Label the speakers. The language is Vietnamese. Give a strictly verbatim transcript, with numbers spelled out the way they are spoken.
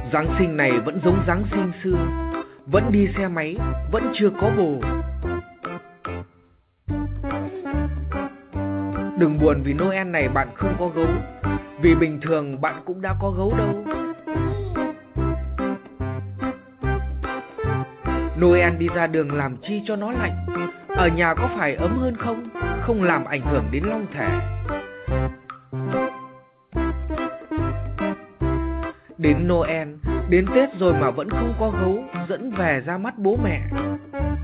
Speaker 1: Giáng sinh này vẫn giống Giáng sinh xưa, vẫn đi xe máy, vẫn chưa có bồ. Đừng buồn vì Noel này bạn không có gấu, vì bình thường bạn cũng đã có gấu đâu. Noel đi ra đường làm chi cho nó lạnh, ở nhà có phải ấm hơn không, không làm ảnh hưởng đến long thể. Đến Noel, đến Tết rồi mà vẫn không có gấu dẫn về ra mắt bố mẹ.